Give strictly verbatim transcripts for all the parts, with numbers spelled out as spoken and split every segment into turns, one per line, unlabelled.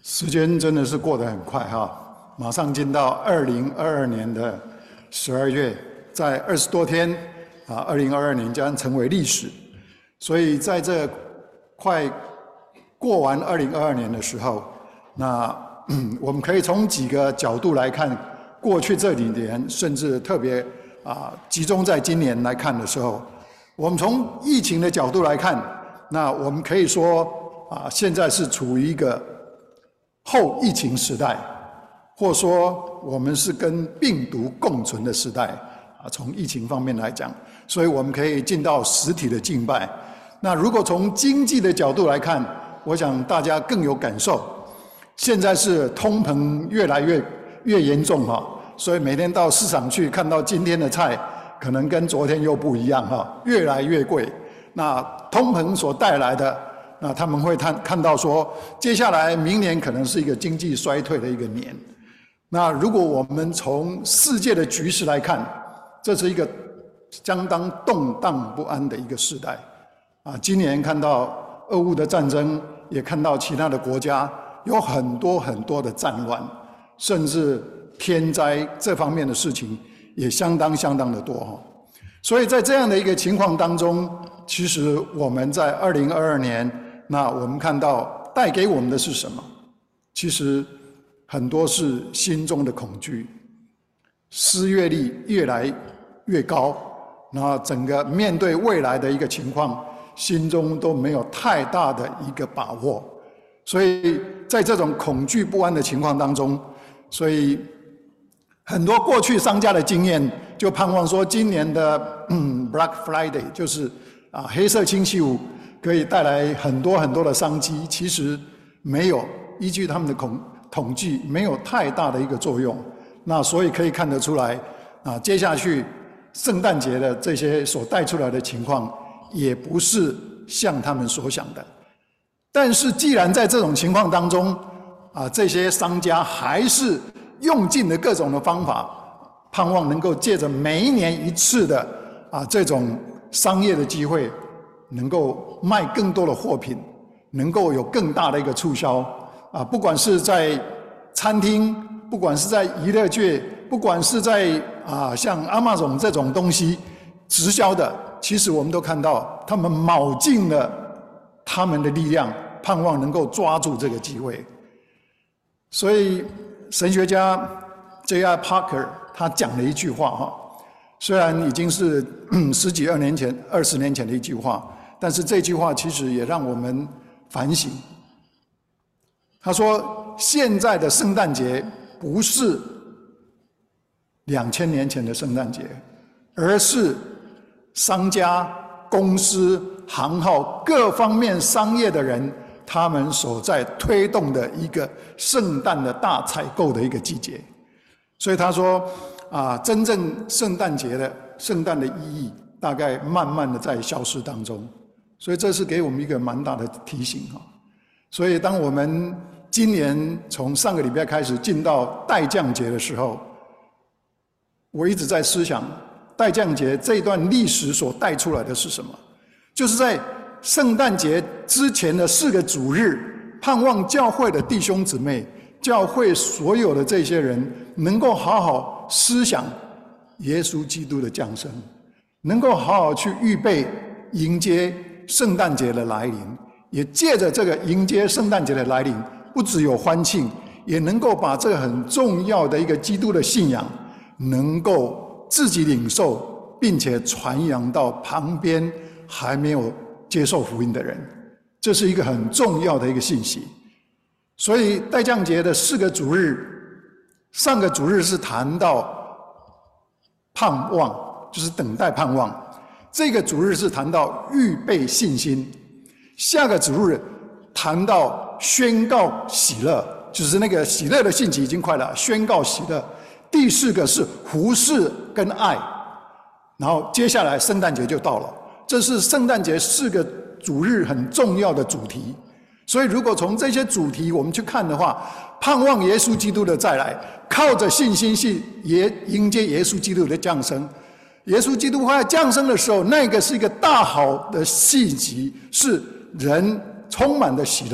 时间真的是过得很快哈，马上进到二零二二年的十二月，在二十多天啊，二零二二年将成为历史。所以在这快过完二零二二年的时候，那我们可以从几个角度来看过去这几年，甚至特别啊集中在今年来看的时候，我们从疫情的角度来看，那我们可以说啊，现在是处于一个后疫情时代，或说我们是跟病毒共存的时代啊。从疫情方面来讲，所以我们可以进到实体的敬拜。那如果从经济的角度来看，我想大家更有感受。现在是通膨越来越越严重哈，所以每天到市场去看到今天的菜，可能跟昨天又不一样哈，越来越贵。那通膨所带来的。那他们会看看到说，接下来明年可能是一个经济衰退的一个年。那如果我们从世界的局势来看，这是一个相当动荡不安的一个时代啊。今年看到俄乌的战争，也看到其他的国家有很多很多的战乱，甚至天灾这方面的事情也相当相当的多哈。所以在这样的一个情况当中，其实我们在二零二二年。那我们看到带给我们的是什么？其实很多是心中的恐惧，失业率越来越高，然后整个面对未来的一个情况，心中都没有太大的一个把握。所以在这种恐惧不安的情况当中，所以很多过去商家的经验就盼望说，今年的嗯 Black Friday 就是啊黑色星期五。可以带来很多很多的商机，其实没有，依据他们的统统计，没有太大的一个作用。那所以可以看得出来，啊，接下去圣诞节的这些所带出来的情况，也不是像他们所想的。但是既然在这种情况当中，啊，这些商家还是用尽了各种的方法，盼望能够借着每一年一次的啊这种商业的机会。能够卖更多的货品，能够有更大的一个促销啊！不管是在餐厅，不管是在娱乐界，不管是在啊像 Amazon 这种东西直销的，其实我们都看到他们卯尽了他们的力量，盼望能够抓住这个机会。所以神学家 J I Packer 他讲了一句话哈，虽然已经是十几二年前、二十年前的一句话。但是这句话其实也让我们反省。他说：“现在的圣诞节不是两千年前的圣诞节，而是商家、公司、行号各方面商业的人，他们所在推动的一个圣诞的大采购的一个季节。”所以他说：“啊，真正圣诞节的圣诞的意义，大概慢慢的在消失当中。”所以这是给我们一个蛮大的提醒哈。所以当我们今年从上个礼拜开始进到代降节的时候，我一直在思想代降节这段历史所带出来的是什么？就是在圣诞节之前的四个主日，盼望教会的弟兄姊妹、教会所有的这些人能够好好思想耶稣基督的降生，能够好好去预备迎接圣诞节的来临，也借着这个迎接圣诞节的来临，不只有欢庆，也能够把这个很重要的一个基督的信仰，能够自己领受，并且传扬到旁边还没有接受福音的人，这是一个很重要的一个信息。所以代降节的四个主日，上个主日是谈到盼望，就是等待盼望。这个主日是谈到预备信心，下个主日谈到宣告喜乐，就是那个喜乐的信息已经快了，宣告喜乐。第四个是服事跟爱，然后接下来圣诞节就到了，这是圣诞节四个主日很重要的主题。所以如果从这些主题我们去看的话，盼望耶稣基督的再来，靠着信心去迎接耶稣基督的降生。耶稣基督快要降生的时候，那个是一个大好的信息，是人充满的喜乐了。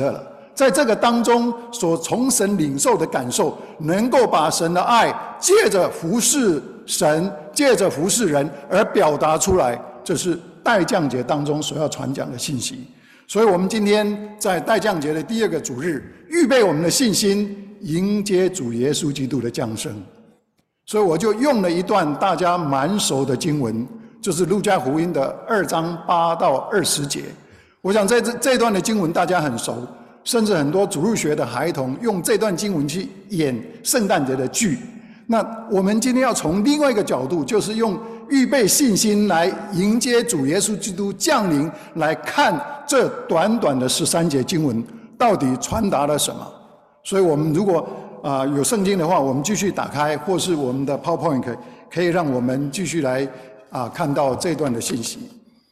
在这个当中所从神领受的感受，能够把神的爱借着服侍神，借着服侍人而表达出来，这是代降节当中所要传讲的信息。所以我们今天在代降节的第二个主日，预备我们的信心，迎接主耶稣基督的降生。所以我就用了一段大家蛮熟的经文，就是路加福音的二章八到二十节。我想在这这段的经文大家很熟，甚至很多主日学的孩童用这段经文去演圣诞节的剧。那我们今天要从另外一个角度，就是用预备信心来迎接主耶稣基督降临，来看这短短的十三节经文到底传达了什么。所以我们如果啊、呃、有圣经的话，我们继续打开，或是我们的 PowerPoint 可以可以让我们继续来啊、呃、看到这段的信息。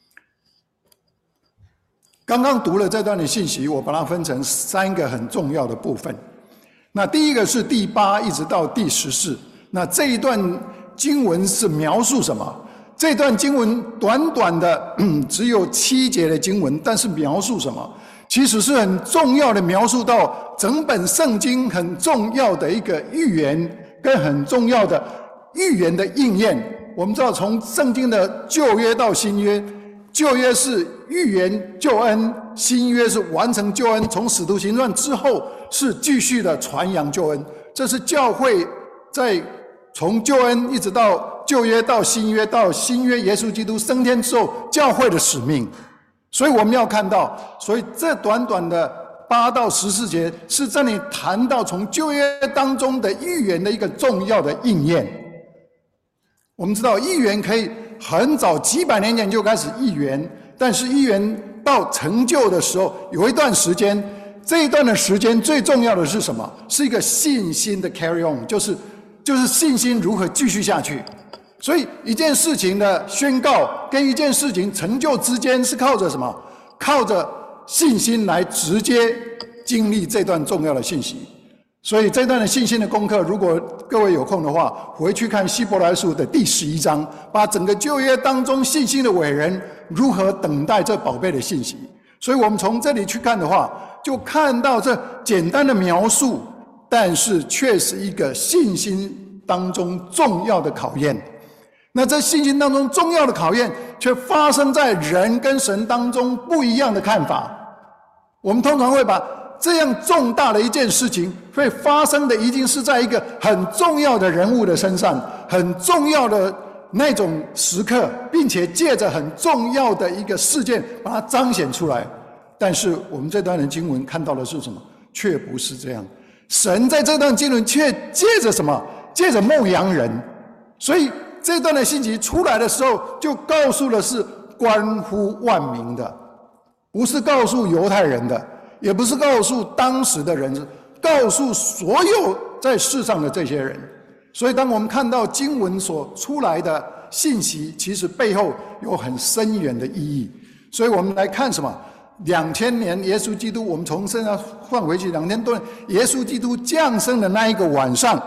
刚刚读了这段的信息，我把它分成三个很重要的部分。那第一个是第八一直到第十四，那这一段经文是描述什么？这段经文短短的、嗯、只有七节的经文，但是描述什么？其实是很重要的，描述到整本圣经很重要的一个预言，跟很重要的预言的应验。我们知道，从圣经的旧约到新约，旧约是预言救恩，新约是完成救恩，从使徒行传之后是继续的传扬救恩。这是教会在从救恩一直到旧约到新约，到新约耶稣基督升天之后教会的使命。所以我们要看到，所以这短短的八到十四节是这里谈到从旧约当中的预言的一个重要的应验。我们知道预言可以很早几百年前就开始预言，但是预言到成就的时候有一段时间，这一段的时间最重要的是什么？是一个信心的 carry on， 就是就是信心如何继续下去。所以一件事情的宣告跟一件事情成就之间是靠着什么？靠着信心来直接经历这段重要的信息。所以这段的信心的功课，如果各位有空的话，回去看希伯来书的第十一章，把整个旧约当中信心的伟人如何等待这宝贝的信息。所以我们从这里去看的话，就看到这简单的描述，但是却是一个信心当中重要的考验。那这信心当中重要的考验，却发生在人跟神当中不一样的看法。我们通常会把这样重大的一件事情会发生的，一定是在一个很重要的人物的身上，很重要的那种时刻，并且借着很重要的一个事件把它彰显出来。但是我们这段的经文看到的是什么？却不是这样。神在这段经文却借着什么？借着牧羊人。所以这段的信息出来的时候，就告诉的是关乎万民的，不是告诉犹太人的，也不是告诉当时的人，告诉所有在世上的这些人。所以当我们看到经文所出来的信息，其实背后有很深远的意义。所以我们来看什么？两千年耶稣基督，我们从身上换回去两千多年，耶稣基督降生的那一个晚上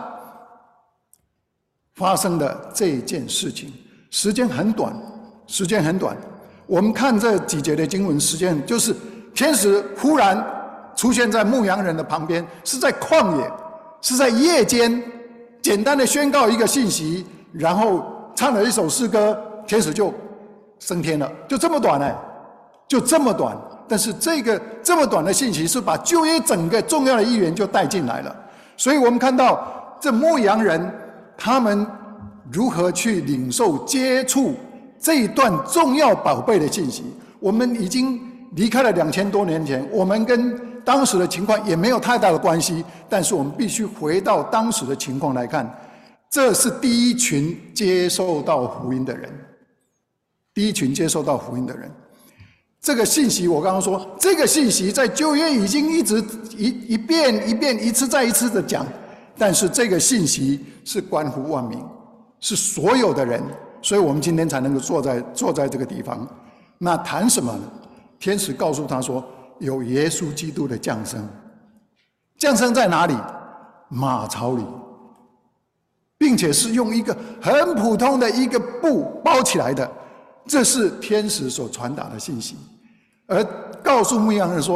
发生的这件事情，时间很短，时间很短。我们看这几节的经文，时间就是天使忽然出现在牧羊人的旁边，是在旷野，是在夜间，简单的宣告一个信息，然后唱了一首诗歌，天使就升天了，就这么短呢，就这么短。但是这个这么短的信息，是把旧约整个重要的一员就带进来了。所以我们看到这牧羊人他们如何去领受接触这一段重要宝贝的信息。我们已经离开了两千多年前，我们跟当时的情况也没有太大的关系，但是我们必须回到当时的情况来看，这是第一群接受到福音的人，第一群接受到福音的人。这个信息我刚刚说，这个信息在旧约已经一直一一遍一遍一次再一次的讲，但是这个信息是关乎万民，是所有的人，所以我们今天才能够坐在坐在这个地方。那谈什么呢？天使告诉他说，有耶稣基督的降生，降生在哪里？马槽里，并且是用一个很普通的一个布包起来的，这是天使所传达的信息。而告诉牧羊人说，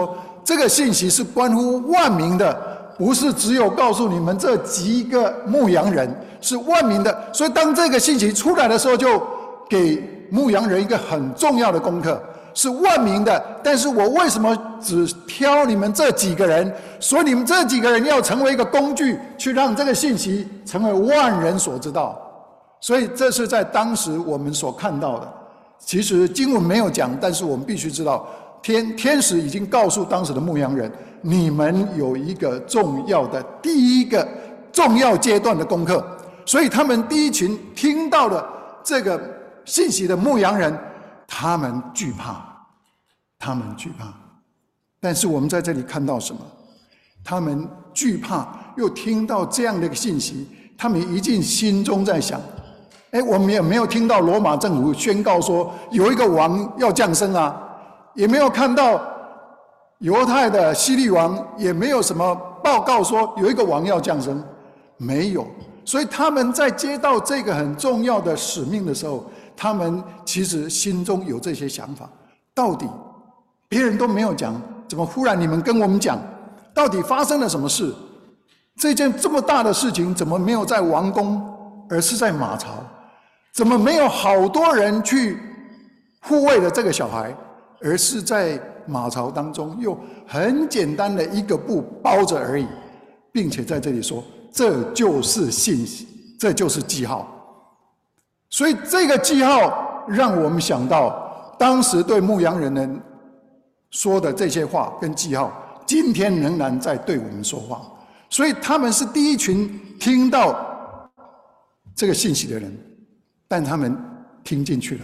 这个信息是关乎万民的，不是只有告诉你们这几个牧羊人，是万民的。所以当这个信息出来的时候，就给牧羊人一个很重要的功课，是万民的。但是我为什么只挑你们这几个人？所以你们这几个人要成为一个工具，去让这个信息成为万人所知道。所以这是在当时我们所看到的。其实经文没有讲，但是我们必须知道，天天使已经告诉当时的牧羊人，你们有一个重要的第一个重要阶段的功课。所以他们第一群听到了这个信息的牧羊人，他们惧怕，他们惧怕。但是我们在这里看到什么？他们惧怕，又听到这样的一个信息，他们一定心中在想，哎，我们也没有听到罗马政府宣告说有一个王要降生啊，也没有看到犹太的希律王，也没有什么报告说有一个王要降生，没有。所以他们在接到这个很重要的使命的时候，他们其实心中有这些想法，到底别人都没有讲，怎么忽然你们跟我们讲？到底发生了什么事？这件这么大的事情怎么没有在王宫，而是在马槽？怎么没有好多人去护卫了这个小孩，而是在马槽当中用很简单的一个布包着而已，并且在这里说这就是信息，这就是记号。所以这个记号让我们想到当时对牧羊人们说的这些话跟记号，今天仍然在对我们说话。所以他们是第一群听到这个信息的人，但他们听进去了。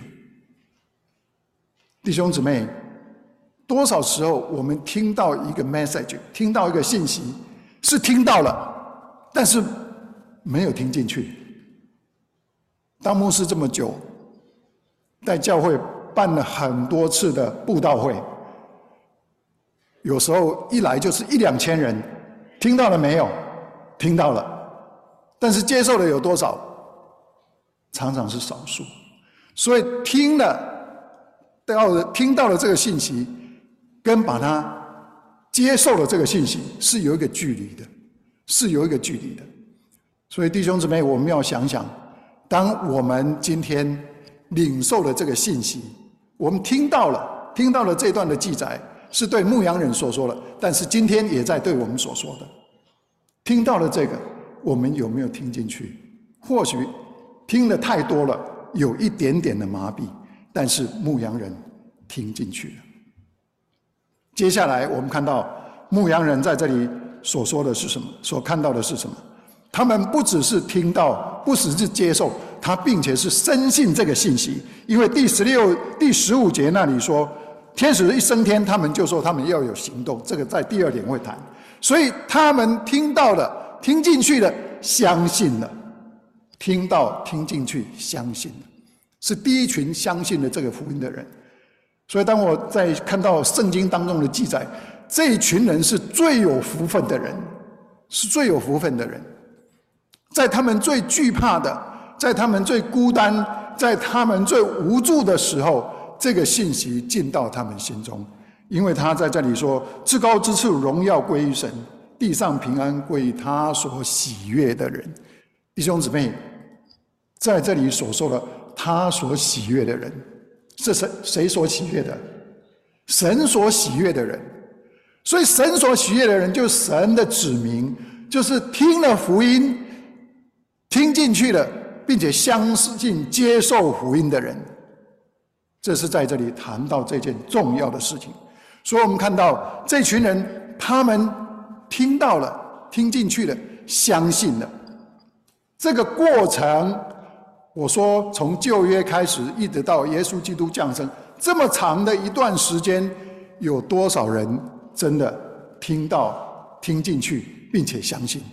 弟兄姊妹，多少时候我们听到一个 message， 听到一个信息，是听到了，但是没有听进去。当牧师这么久，在教会办了很多次的布道会，有时候一来就是一两千人，听到了没有？听到了，但是接受的有多少？常常是少数。所以听了到了听到了这个信息，跟把它接受了这个信息是有一个距离的，是有一个距离的。所以弟兄姊妹，我们要想想，当我们今天领受了这个信息，我们听到了听到了这段的记载，是对牧羊人所说的，但是今天也在对我们所说的。听到了这个，我们有没有听进去？或许听得太多了，有一点点的麻痹，但是牧羊人听进去了。接下来我们看到牧羊人在这里所说的是什么？所看到的是什么？他们不只是听到，不只是接受，他并且是深信这个信息。因为第十六、第十五节那里说，天使一升天，他们就说他们要有行动，这个在第二点会谈。所以他们听到了，听进去了，相信了。听到、听进去，相信了，是第一群相信了这个福音的人。所以当我在看到圣经当中的记载，这一群人是最有福分的人，是最有福分的人。在他们最惧怕的，在他们最孤单，在他们最无助的时候，这个信息进到他们心中。因为他在这里说，至高之处荣耀归于神，地上平安归于他所喜悦的人。弟兄姊妹，在这里所说的他所喜悦的人，是谁谁所喜悦的？神所喜悦的人。所以神所喜悦的人就是神的子民，就是听了福音听进去了，并且相信接受福音的人。这是在这里谈到这件重要的事情。所以我们看到这群人，他们听到了，听进去了，相信了。这个过程，我说从旧约开始一直到耶稣基督降生，这么长的一段时间，有多少人真的听到、听进去，并且相信？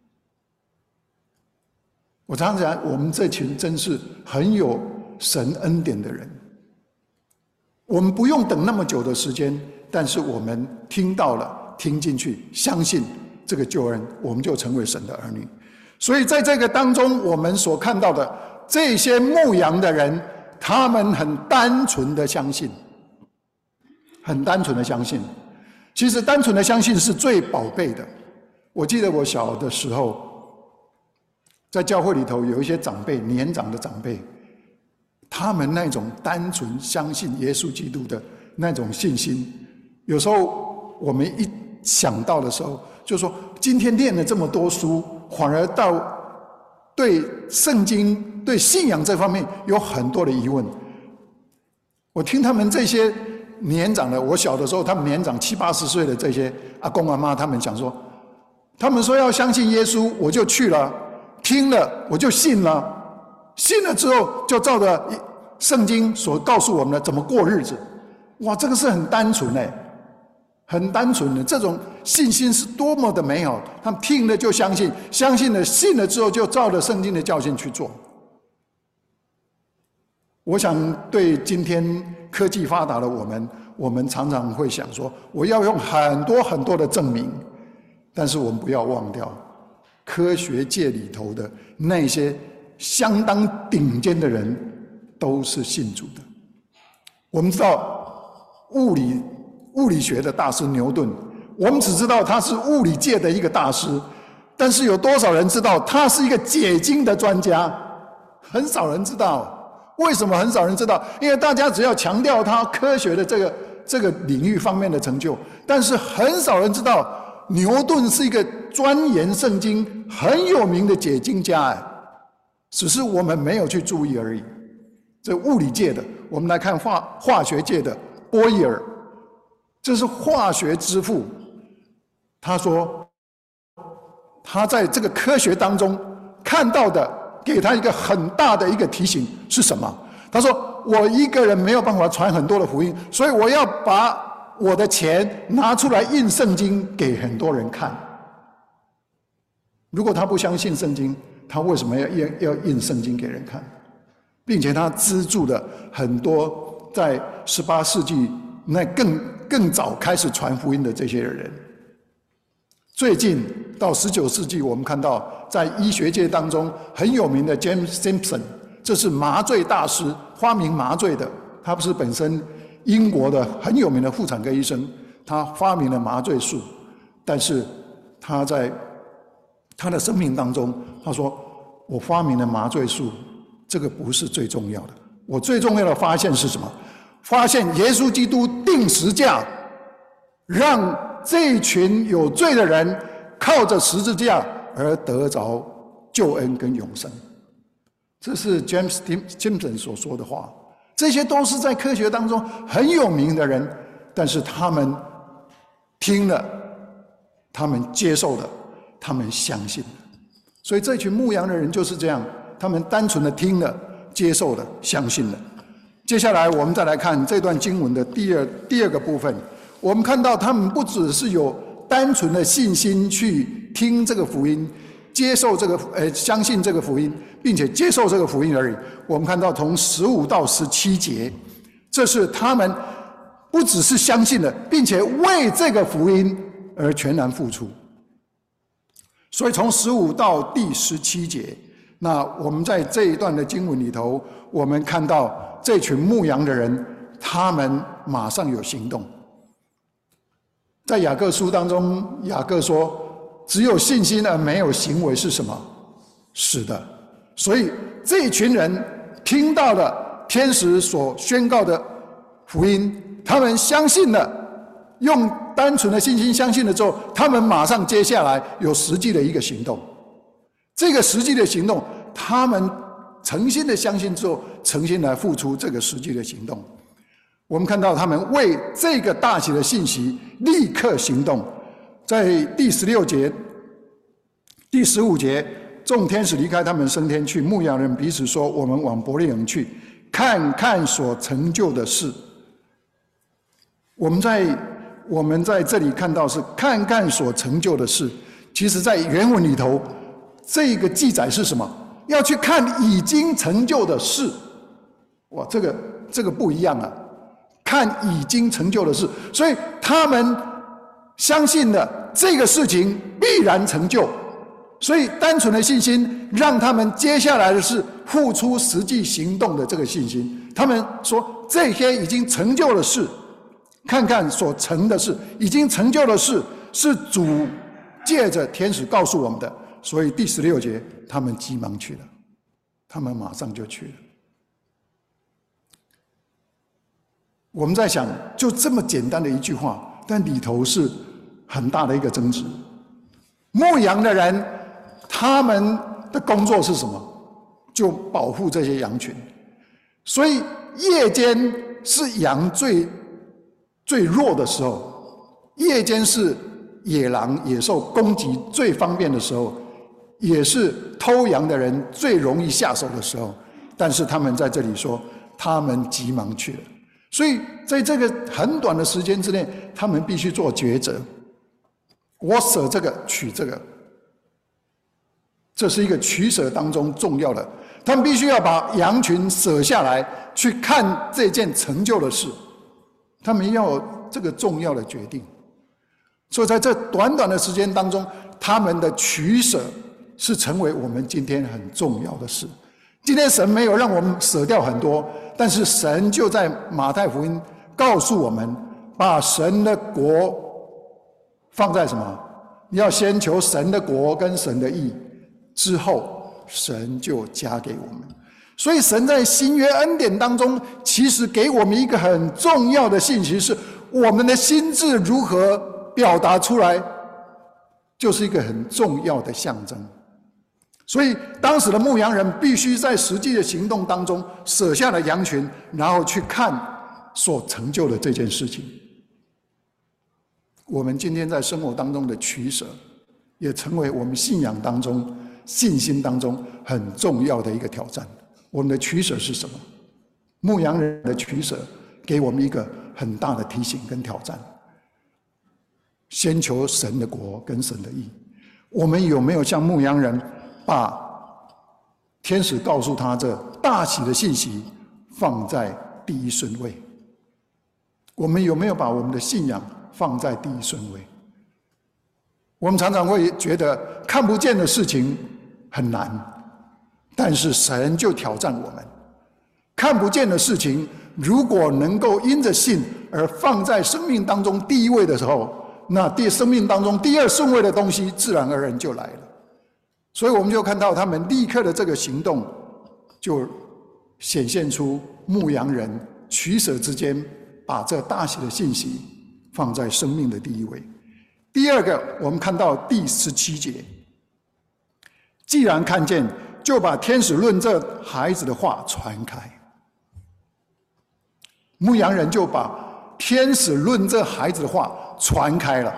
我常常讲，我们这群真是很有神恩典的人。我们不用等那么久的时间，但是我们听到了，听进去，相信这个救恩，我们就成为神的儿女。所以在这个当中，我们所看到的这些牧羊的人，他们很单纯的相信，很单纯的相信。 其实单纯的相信是最宝贝的。我记得我小的时候，在教会里头有一些长辈，年长的长辈，他们那种单纯相信耶稣基督的那种信心，有时候我们一想到的时候，就说今天念了这么多书，反而到对圣经、对信仰这方面有很多的疑问。我听他们这些年长的，我小的时候，他们年长七八十岁的这些阿公阿妈，他们讲说，他们说要相信耶稣，我就去了，听了我就信了，信了之后就照着圣经所告诉我们的怎么过日子。哇，这个是很单纯哎，很单纯的，这种信心是多么的美好。他们听了就相信，相信了信了之后就照着圣经的教训去做。我想对今天科技发达的我们，我们常常会想说，我要用很多很多的证明，但是我们不要忘掉科学界里头的那些相当顶尖的人都是信主的。我们知道物理物理学的大师牛顿，我们只知道他是物理界的一个大师，但是有多少人知道他是一个解经的专家？很少人知道。为什么很少人知道？因为大家只要强调他科学的这个这个领域方面的成就，但是很少人知道牛顿是一个钻研圣经很有名的解经家哎，只是我们没有去注意而已。这物理界的，我们来看化化学界的波义耳，这是化学之父。他说，他在这个科学当中看到的，给他一个很大的一个提醒是什么？他说：“我一个人没有办法传很多的福音，所以我要把我的钱拿出来印圣经给很多人看。如果他不相信圣经，他为什么要要要印圣经给人看？并且他资助了很多在十八世纪那更更早开始传福音的这些人。最近到十九世纪，我们看到在医学界当中很有名的 James Simpson， 这是麻醉大师，发明麻醉的。他不是本身英国的很有名的妇产科医生，他发明了麻醉术，但是他在他的生命当中，他说：“我发明了麻醉术，这个不是最重要的。我最重要的发现是什么？发现耶稣基督钉十架，让这一群有罪的人靠着十字架而得着救恩跟永生。”这是 James Simpson 所说的话。这些都是在科学当中很有名的人，但是他们听了，他们接受了，他们相信了。所以这群牧羊的人就是这样，他们单纯的听了，接受了，相信了。接下来我们再来看这段经文的第二第二个部分，我们看到他们不只是有单纯的信心去听这个福音，接受这个呃相信这个福音，并且接受这个福音而已。我们看到从十五到十七节，这是他们不只是相信了，并且为这个福音而全然付出。所以从十五到第十七节，那我们在这一段的经文里头，我们看到这群牧羊的人，他们马上有行动。在雅各书当中，雅各说，只有信心而没有行为是什么？死的。所以这一群人听到了天使所宣告的福音，他们相信了，用单纯的信心相信了之后，他们马上接下来有实际的一个行动。这个实际的行动，他们诚心的相信之后，诚心来付出这个实际的行动。我们看到他们为这个大喜的信息立刻行动。在第十六节、第十五节，众天使离开他们升天去，牧羊人彼此说：“我们往伯利恒去，看看所成就的事。”我们在我们在这里看到是看看所成就的事，其实在原文里头，这个记载是什么？要去看已经成就的事。哇，这个这个不一样啊！看已经成就的事，所以他们相信了这个事情必然成就，所以单纯的信心让他们接下来的是付出实际行动的这个信心。他们说这些已经成就的事， 看看所成的事，已经成就的事，是主借着天使告诉我们的。所以第十六节，他们急忙去了，他们马上就去了。我们在想，就这么简单的一句话，但里头是很大的一个争执。牧羊的人，他们的工作是什么？就保护这些羊群。所以夜间是羊最最弱的时候，夜间是野狼野兽攻击最方便的时候，也是偷羊的人最容易下手的时候。但是他们在这里说，他们急忙去了。所以在这个很短的时间之内，他们必须做抉择，我舍这个取这个，这是一个取舍当中重要的。他们必须要把羊群舍下来，去看这件成就的事，他们要有这个重要的决定。所以在这短短的时间当中，他们的取舍是成为我们今天很重要的事。今天神没有让我们舍掉很多，但是神就在马太福音告诉我们，把神的国放在什么？你要先求神的国跟神的义，之后神就加给我们。所以神在新约恩典当中，其实给我们一个很重要的信息，是我们的心志如何表达出来，就是一个很重要的象征。所以当时的牧羊人必须在实际的行动当中舍下了羊群，然后去看所成就的这件事情。我们今天在生活当中的取舍，也成为我们信仰当中、信心当中很重要的一个挑战。我们的取舍是什么？牧羊人的取舍给我们一个很大的提醒跟挑战。先求神的国跟神的义。我们有没有像牧羊人，把天使告诉他这大喜的信息放在第一顺位？我们有没有把我们的信仰放在第一顺位？我们常常会觉得看不见的事情很难，但是神就挑战我们，看不见的事情如果能够因着信而放在生命当中第一位的时候，那第生命当中第二顺位的东西自然而然就来了。所以我们就看到他们立刻的这个行动，就显现出牧羊人取舍之间，把这大喜的信息放在生命的第一位。第二个，我们看到第十七节，既然看见，就把天使论这孩子的话传开。牧羊人就把天使论这孩子的话传开了。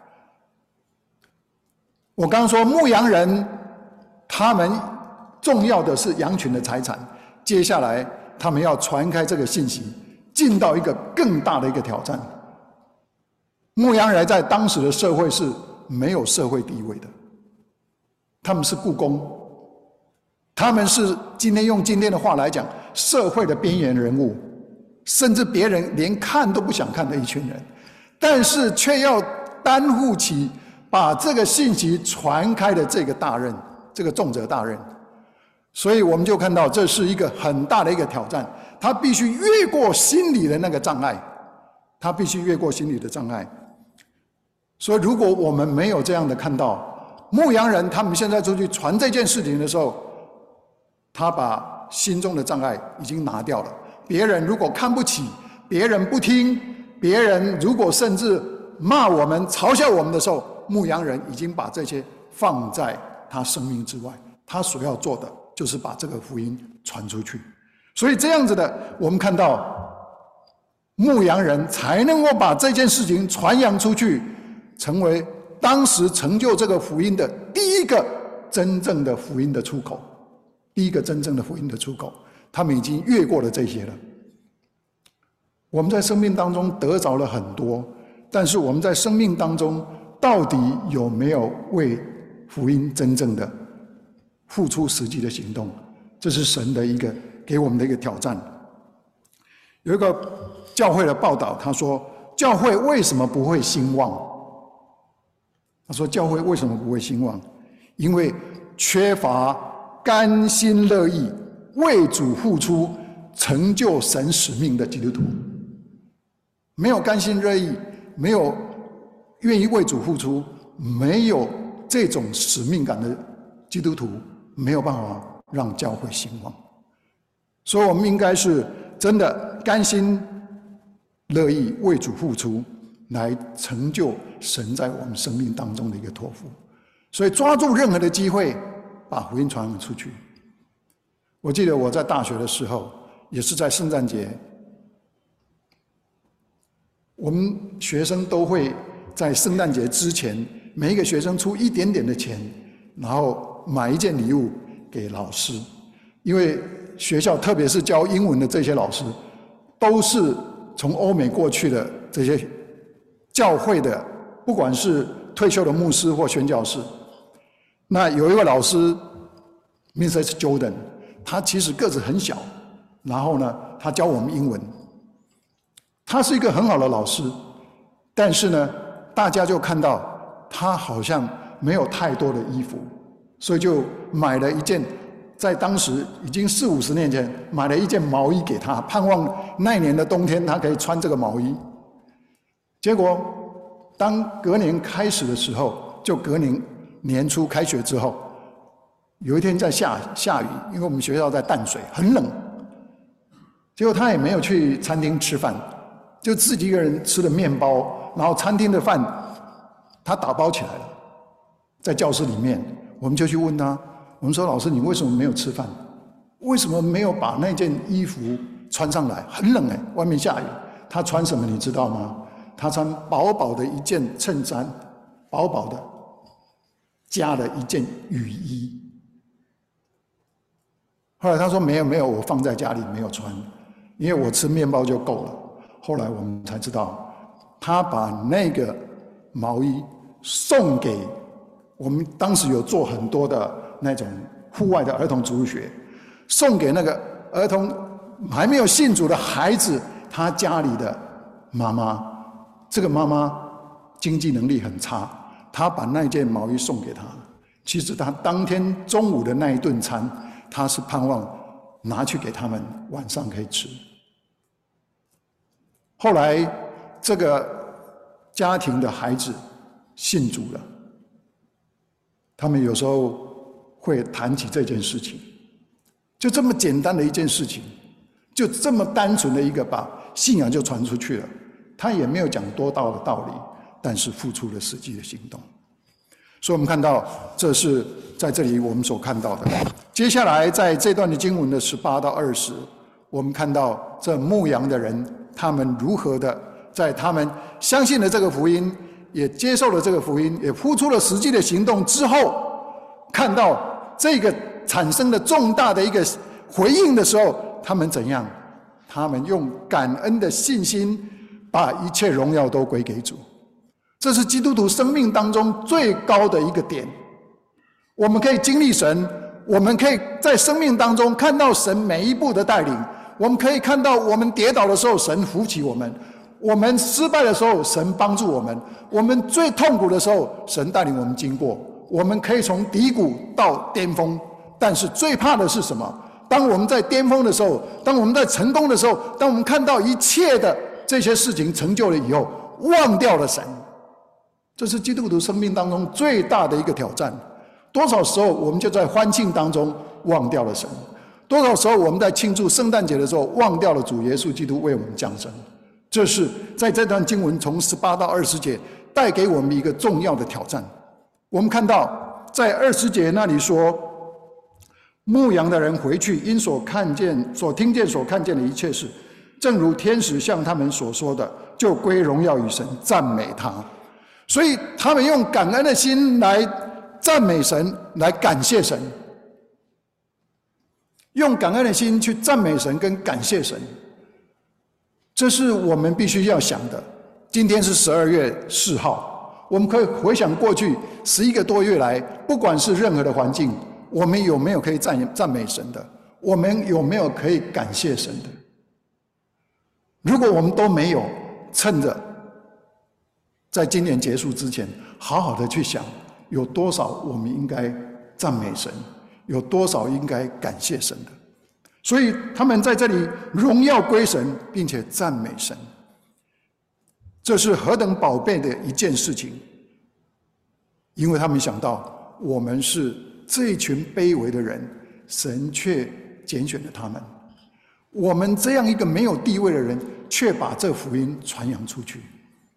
我刚刚说牧羊人他们重要的是羊群的财产，接下来他们要传开这个信息，进到一个更大的一个挑战。牧羊人在当时的社会是没有社会地位的，他们是雇工，他们是今天用今天的话来讲，社会的边缘人物，甚至别人连看都不想看的一群人，但是却要担负起把这个信息传开的这个大任，这个重责大任。所以我们就看到这是一个很大的一个挑战，他必须越过心理的那个障碍，他必须越过心理的障碍。所以如果我们没有这样的看到，牧羊人他们现在出去传这件事情的时候，他把心中的障碍已经拿掉了。别人如果看不起，别人不听，别人如果甚至骂我们、嘲笑我们的时候，牧羊人已经把这些放在他生命之外，他所要做的就是把这个福音传出去。所以这样子的，我们看到牧羊人才能够把这件事情传扬出去，成为当时成就这个福音的第一个真正的福音的出口，第一个真正的福音的出口。他们已经越过了这些了。我们在生命当中得着了很多，但是我们在生命当中到底有没有为福音真正的付出实际的行动？这是神的一个给我们的一个挑战。有一个教会的报道，他说教会为什么不会兴旺？他说教会为什么不会兴旺？因为缺乏甘心乐意为主付出成就神使命的基督徒。 没有甘心乐意，没有愿意为主付出，没有这种使命感的基督徒，没有办法让教会兴旺。所以我们应该是真的甘心乐意为主付出，来成就神在我们生命当中的一个托付。所以抓住任何的机会，把福音传出去。我记得我在大学的时候，也是在圣诞节，我们学生都会在圣诞节之前，每一个学生出一点点的钱，然后买一件礼物给老师。因为学校特别是教英文的这些老师，都是从欧美过去的这些教会的，不管是退休的牧师或宣教士。那有一位老师 missus Jordan， 他其实个子很小，然后呢他教我们英文，他是一个很好的老师，但是呢大家就看到他好像没有太多的衣服，所以就买了一件，在当时已经四五十年前买了一件毛衣给他，盼望那一年的冬天他可以穿这个毛衣。结果当隔年开始的时候，就隔年年初开学之后，有一天在下下雨，因为我们学校在淡水，很冷。结果他也没有去餐厅吃饭，就自己一个人吃了面包，然后餐厅的饭他打包起来了，在教室里面，我们就去问他，我们说老师你为什么没有吃饭？为什么没有把那件衣服穿上来？很冷哎，外面下雨。他穿什么你知道吗？他穿薄薄的一件衬衫，薄薄的，加了一件雨衣。后来他说没有没有，我放在家里没有穿，因为我吃面包就够了。后来我们才知道，他把那个毛衣送给我们，当时有做很多的那种户外的儿童主日学，送给那个儿童还没有信主的孩子，他家里的妈妈。这个妈妈经济能力很差，她把那件毛衣送给他。其实他当天中午的那一顿餐，他是盼望拿去给他们晚上可以吃。后来这个家庭的孩子信主了，他们有时候会谈起这件事情，就这么简单的一件事情，就这么单纯的一个把信仰就传出去了。他也没有讲多大的道理，但是付出了实际的行动。所以我们看到，这是在这里我们所看到的。接下来在这段的经文的十八到二十，我们看到这牧羊的人，他们如何的在他们相信了这个福音，也接受了这个福音，也付出了实际的行动之后，看到这个产生的重大的一个回应的时候，他们怎样？他们用感恩的信心，把一切荣耀都归给主。这是基督徒生命当中最高的一个点。我们可以经历神，我们可以在生命当中看到神每一步的带领，我们可以看到我们跌倒的时候神扶起我们，我们失败的时候神帮助我们，我们最痛苦的时候神带领我们经过，我们可以从低谷到巅峰。但是最怕的是什么？当我们在巅峰的时候，当我们在成功的时候，当我们看到一切的这些事情成就了以后，忘掉了神。这是基督徒生命当中最大的一个挑战。多少时候我们就在欢庆当中忘掉了神，多少时候我们在庆祝圣诞节的时候忘掉了主耶稣基督为我们降生。这是在这段经文从十八到二十节带给我们一个重要的挑战。我们看到在二十节那里说，牧羊的人回去，因所看见所听见所看见的一切事，正如天使向他们所说的，就归荣耀与神，赞美他。所以他们用感恩的心来赞美神，来感谢神，用感恩的心去赞美神跟感谢神，这是我们必须要想的。今天是十二月四号，我们可以回想过去十一个多月来，不管是任何的环境，我们有没有可以赞赞美神的？我们有没有可以感谢神的？如果我们都没有，趁着在今年结束之前，好好的去想，有多少我们应该赞美神，有多少应该感谢神的。所以他们在这里荣耀归神，并且赞美神。 这是何等宝贝的一件事情，因为他们想到我们是这一群卑微的人，神却拣选了他们，我们这样一个没有地位的人，却把这福音传扬出去。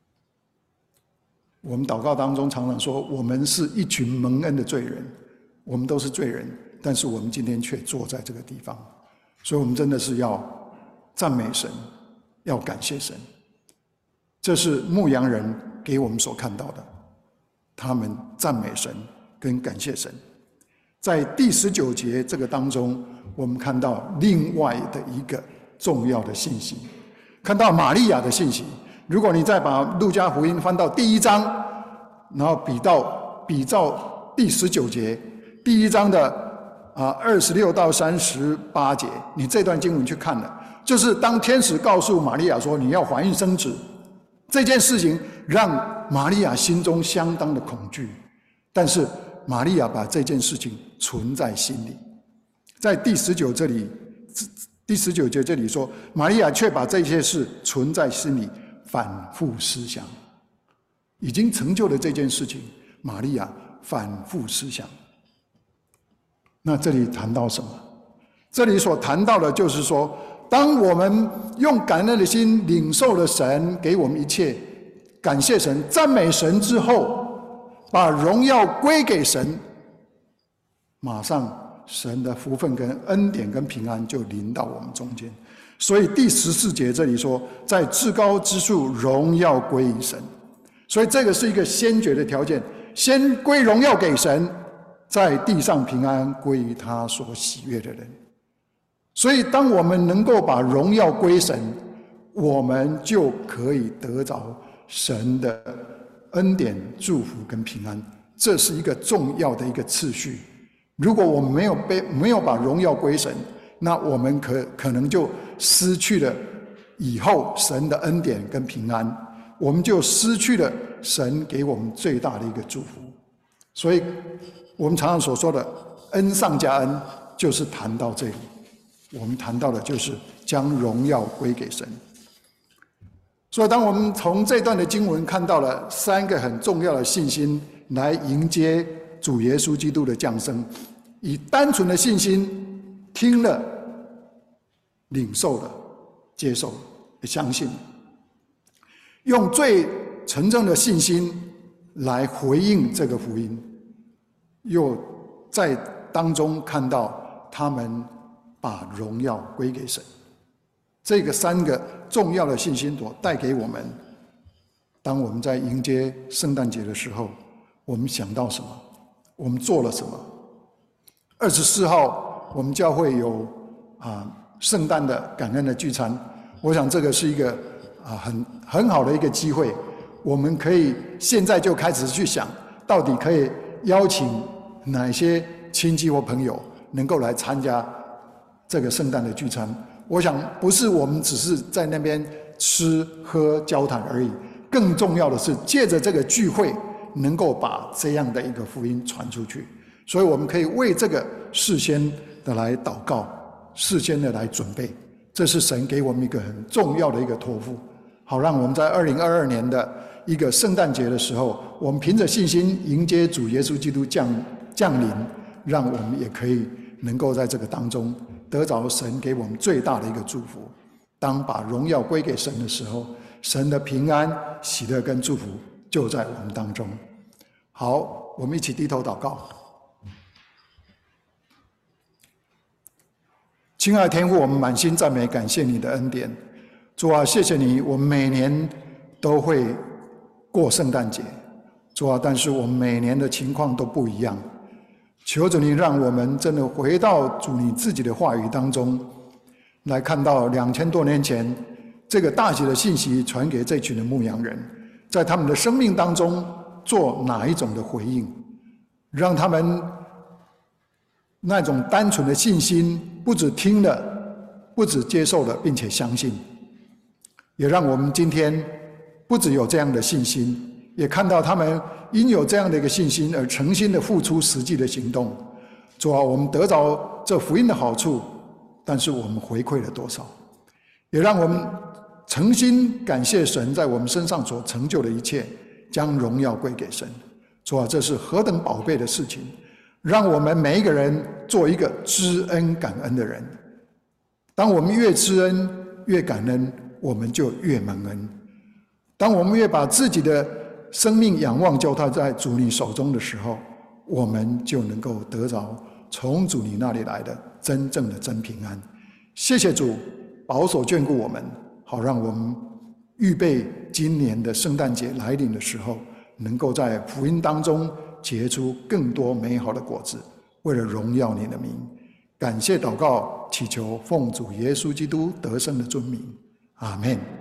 我们祷告当中常常说，我们是一群蒙恩的罪人，我们都是罪人，但是我们今天却坐在这个地方，所以我们真的是要赞美神，要感谢神。这是牧羊人给我们所看到的，他们赞美神跟感谢神。在第十九节这个当中，我们看到另外的一个重要的信息，看到玛利亚的信息。如果你再把路加福音翻到第一章，然后比到比照第十九节，第一章的啊二十六到三十八节，你这段经文去看了，就是当天使告诉玛利亚说你要怀孕生子，这件事情让玛利亚心中相当的恐惧，但是玛利亚把这件事情存在心里。在第十九这里，第十九节这里说，玛利亚却把这些事存在心里，反复思想。已经成就了这件事情，玛利亚反复思想。那这里谈到什么？这里所谈到的就是说，当我们用感恩的心领受了神给我们一切，感谢神、赞美神之后，把荣耀归给神，马上神的福分跟恩典跟平安就临到我们中间。所以第十四节这里说，在至高之处荣耀归于神。所以这个是一个先决的条件，先归荣耀给神，在地上平安归于他所喜悦的人。所以当我们能够把荣耀归神，我们就可以得着神的恩典、祝福跟平安。这是一个重要的一个次序。如果我们没有被没有把荣耀归神，那我们可可能就失去了以后神的恩典跟平安，我们就失去了神给我们最大的一个祝福。所以我们常常所说的恩上加恩，就是谈到这里，我们谈到的就是将荣耀归给神。所以当我们从这段的经文看到了三个很重要的信心来迎接主耶稣基督的降生，以单纯的信心听了、领受了、接受了、相信了，用最纯正的信心来回应这个福音，又在当中看到他们把荣耀归给神。这个三个重要的信心所带给我们，当我们在迎接圣诞节的时候，我们想到什么？我们做了什么？二十四号我们教会有啊圣诞的感恩的聚餐，我想这个是一个啊很很好的一个机会，我们可以现在就开始去想，到底可以邀请哪些亲戚或朋友能够来参加这个圣诞的聚餐。我想不是我们只是在那边吃喝交谈而已，更重要的是借着这个聚会能够把这样的一个福音传出去。所以我们可以为这个事先的来祷告，事先的来准备，这是神给我们一个很重要的一个托付，好让我们在二零二二年的一个圣诞节的时候，我们凭着信心迎接主耶稣基督降降临，让我们也可以能够在这个当中得着神给我们最大的一个祝福。当把荣耀归给神的时候，神的平安、喜乐跟祝福就在我们当中。好，我们一起低头祷告。亲爱的天父，我们满心赞美感谢你的恩典。主啊，谢谢你，我们每年都会过圣诞节。主啊，但是我们每年的情况都不一样。求主你让我们真的回到主你自己的话语当中，来看到两千多年前这个大喜的信息传给这群的牧羊人，在他们的生命当中做哪一种的回应，让他们那种单纯的信心不只听了，不只接受了，并且相信，也让我们今天不只有这样的信心，也看到他们因有这样的一个信心而诚心的付出实际的行动。主啊，我们得着这福音的好处，但是我们回馈了多少？也让我们诚心感谢神在我们身上所成就的一切，将荣耀归给神。主啊，这是何等宝贝的事情！让我们每一个人做一个知恩感恩的人。当我们越知恩越感恩，我们就越蒙恩。当我们越把自己的生命仰望交托在主你手中的时候，我们就能够得着从主你那里来的真正的真平安。谢谢主保守眷顾我们，好让我们预备今年的圣诞节来临的时候，能够在福音当中结出更多美好的果子，为了荣耀你的名。感谢祷告，祈求奉主耶稣基督得胜的尊名，阿们。